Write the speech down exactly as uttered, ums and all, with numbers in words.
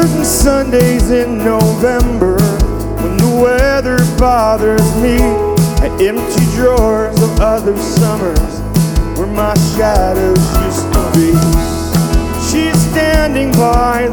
certain Sundays in November, when the weather bothers me, I empty drawers of other summers where my shadows used to be. She's standing by